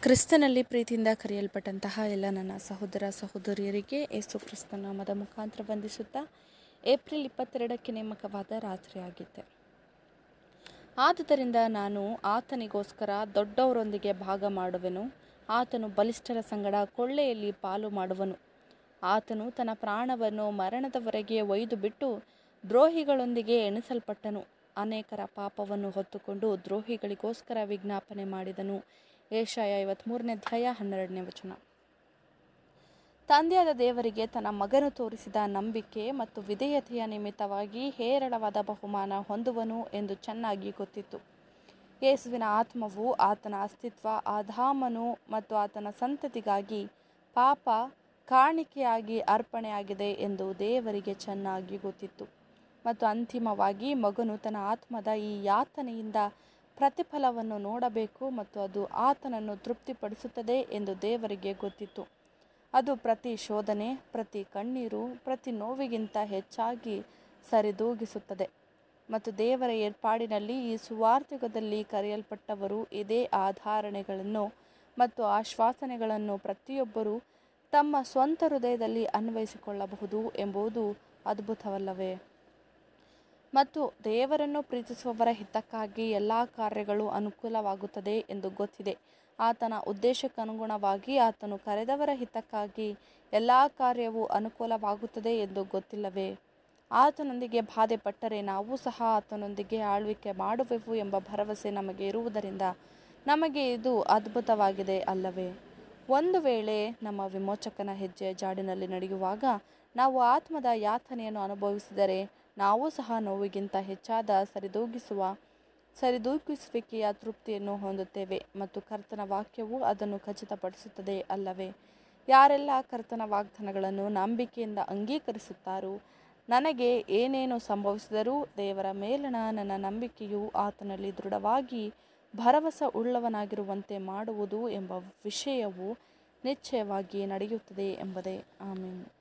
ಕ್ರಿಸ್ತನಲ್ಲಿ ಪ್ರೀತಿಯಿಂದ ಕರೆಯಲ್ಪಟ್ಟಂತಹ ಎಲ್ಲ ನನ್ನ ಸಹೋದರ ಸಹೋದರಿಯರಿಗೆ ಯೇಸು ಕ್ರಿಸ್ತ ನಾಮದ ಮುಖಾಂತರ ವಂದಿಸುತ್ತಾ ಏಪ್ರಿಲ್ 22ಕ್ಕೆ ನೇಮಕವಾದ ರಾತ್ರಿಯಾಗಿದೆ. ಆದುದರಿಂದ ನಾನು ಆತನಿಗೋಸ್ಕರ ದೊಡ್ಡವರೊಂದಿಗೆ ಭಾಗ ಮಾಡುವೆನು. ಆತನು ಬಲಿಷ್ಠರ ಸಂಗಡ ಕೊಳ್ಳೆಯಲ್ಲಿ ಪಾಲು ಮಾಡುವನು. ಆತನು ತನ್ನ ಪ್ರಾಣವನ್ನು ಮರಣದವರೆಗೆ ಒಯ್ದು ಬಿಟ್ಟು ದ್ರೋಹಿಗಳೊಂದಿಗೆ ಎಣಿಸಲ್ಪಟ್ಟನು. ಅನೇಕರ ಪಾಪವನ್ನು ಹೊತ್ತುಕೊಂಡು ದ್ರೋಹಿಗಳಿಗೋಸ್ಕರ ವಿಜ್ಞಾಪನೆ ಮಾಡಿದನು. ಯೆಶಾಯ 53:12. ತಂದೆಯಾದ ದೇವರಿಗೆ ತನ್ನ ಮಗನು ತೋರಿಸಿದ ನಂಬಿಕೆ ಮತ್ತು ವಿಧೇಯತೆಯ ನಿಮಿತ್ತವಾಗಿ ಹೇರಳವಾದ ಬಹುಮಾನ ಹೊಂದುವನು ಎಂದು ಚೆನ್ನಾಗಿ ಗೊತ್ತಿತ್ತು. ಯೇಸುವಿನ ಆತ್ಮವು, ಆತನ ಅಸ್ತಿತ್ವ, ಆದಾಮನು ಮತ್ತು ಆತನ ಸಂತತಿಗಾಗಿ ಪಾಪ ಕಾಣಿಕೆಯಾಗಿ ಅರ್ಪಣೆಯಾಗಿದೆ ಎಂದು ದೇವರಿಗೆ ಚೆನ್ನಾಗಿ ಗೊತ್ತಿತ್ತು. ಮತ್ತು ಅಂತಿಮವಾಗಿ ಮಗನು ತನ್ನ ಆತ್ಮದ ಈ ಯಾತನೆಯಿಂದ ಪ್ರತಿಫಲವನ್ನು ನೋಡಬೇಕು ಮತ್ತು ಅದು ಆತನನ್ನು ತೃಪ್ತಿಪಡಿಸುತ್ತದೆ ಎಂದು ದೇವರಿಗೆ ಗೊತ್ತಿತ್ತು. ಅದು ಪ್ರತಿ ಶೋಧನೆ, ಪ್ರತಿ ಕಣ್ಣೀರು, ಪ್ರತಿ ನೋವಿಗಿಂತ ಹೆಚ್ಚಾಗಿ ಸರಿದೂಗಿಸುತ್ತದೆ. ಮತ್ತು ದೇವರ ಏರ್ಪಾಡಿನಲ್ಲಿ ಈ ಸುವಾರ್ತೆಯುಗದಲ್ಲಿ ಕರೆಯಲ್ಪಟ್ಟವರು ಇದೇ ಆಧಾರಣೆಗಳನ್ನು ಮತ್ತು ಆಶ್ವಾಸನೆಗಳನ್ನು ಪ್ರತಿಯೊಬ್ಬರೂ ತಮ್ಮ ಸ್ವಂತ ಹೃದಯದಲ್ಲಿ ಅನ್ವಯಿಸಿಕೊಳ್ಳಬಹುದು ಎಂಬುದು ಅದ್ಭುತವಲ್ಲವೇ? ಮತ್ತು ದೇವರನ್ನು ಪ್ರೀತಿಸುವವರ ಹಿತಕ್ಕಾಗಿ ಎಲ್ಲ ಕಾರ್ಯಗಳು ಅನುಕೂಲವಾಗುತ್ತದೆ ಎಂದು ಗೊತ್ತಿದೆ. ಆತನ ಉದ್ದೇಶಕ್ಕನುಗುಣವಾಗಿ ಆತನು ಕರೆದವರ ಹಿತಕ್ಕಾಗಿ ಎಲ್ಲ ಕಾರ್ಯವೂ ಅನುಕೂಲವಾಗುತ್ತದೆ ಎಂದು ಗೊತ್ತಿಲ್ಲವೇ? ಆತನೊಂದಿಗೆ ಬಾಧೆಪಟ್ಟರೆ ನಾವು ಸಹ ಆತನೊಂದಿಗೆ ಆಳ್ವಿಕೆ ಮಾಡುವೆವು ಎಂಬ ಭರವಸೆ ನಮಗೆ ಇರುವುದರಿಂದ ನಮಗೆ ಇದು ಅದ್ಭುತವಾಗಿದೆ ಅಲ್ಲವೇ? ಒಂದು ವೇಳೆ ನಮ್ಮ ವಿಮೋಚಕನ ಹೆಜ್ಜೆಯ ಜಾಡಿನಲ್ಲಿ ನಡೆಯುವಾಗ ನಾವು ಆತ್ಮದ ಯಾತನೆಯನ್ನು ಅನುಭವಿಸಿದರೆ ನಾವು ಸಹ ನೋವಿಗಿಂತ ಹೆಚ್ಚಾದ ಸರಿದೂಗಿಸುವಿಕೆಯ ತೃಪ್ತಿಯನ್ನು ಹೊಂದುತ್ತೇವೆ ಮತ್ತು ಕರ್ತನ ವಾಕ್ಯವು ಅದನ್ನು ಖಚಿತಪಡಿಸುತ್ತದೆ ಅಲ್ಲವೇ? ಯಾರೆಲ್ಲ ಕರ್ತನ ವಾಗ್ದಾನಗಳನ್ನು ನಂಬಿಕೆಯಿಂದ ಅಂಗೀಕರಿಸುತ್ತಾರೋ, ನನಗೆ ಏನೇನು ಸಂಭವಿಸಿದರೂ ದೇವರ ಮೇಲಣ ನನ್ನ ನಂಬಿಕೆಯು ಆತನಲ್ಲಿ ದೃಢವಾಗಿ ಭರವಸೆ ಉಳ್ಳವನಾಗಿರುವಂತೆ ಮಾಡುವುದು ಎಂಬ ವಿಷಯವು ನಿಶ್ಚಯವಾಗಿ ನಡೆಯುತ್ತದೆ ಎಂಬುದೇ. ಆಮೆನ್.